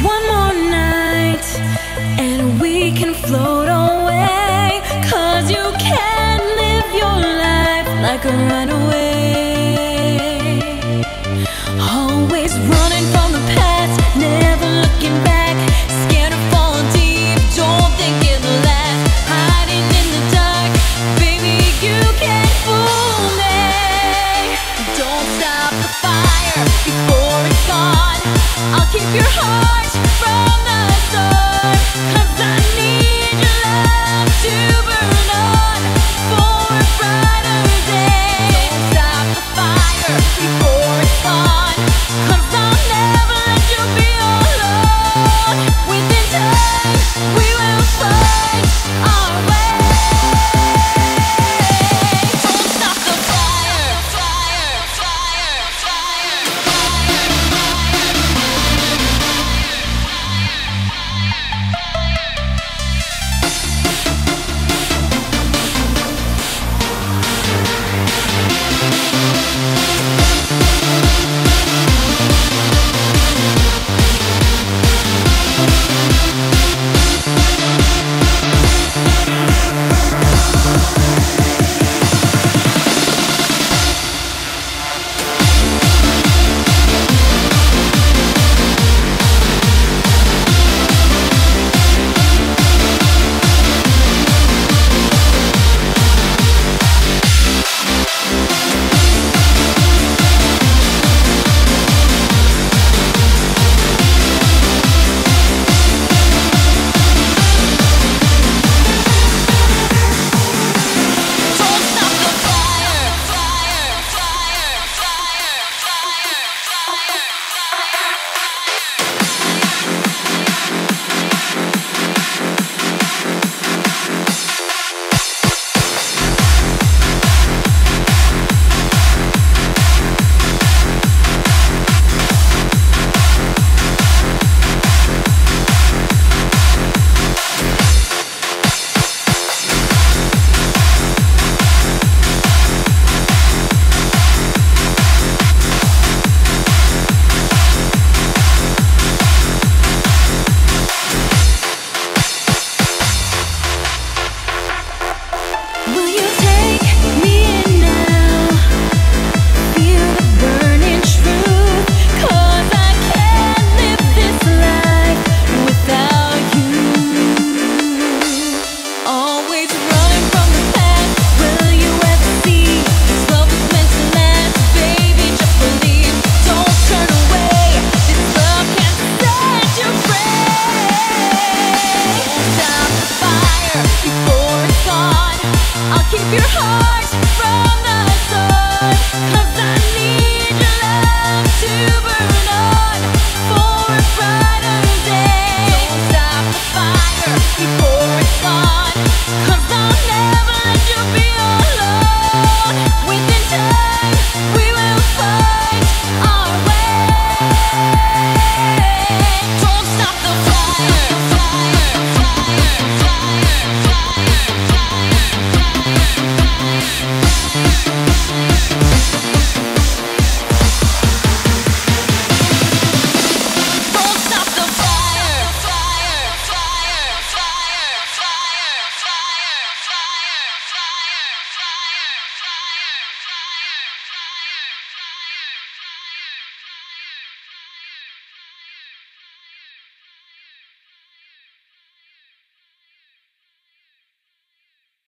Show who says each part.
Speaker 1: One more night and we can float away, 'cause you can't live your life like a runaway. Always running from the past, never looking back, scared to fall deep, don't think it'll last. Hiding in the dark, baby, you can't fool me. Don't stop the fire before it's gone. I'll keep your heart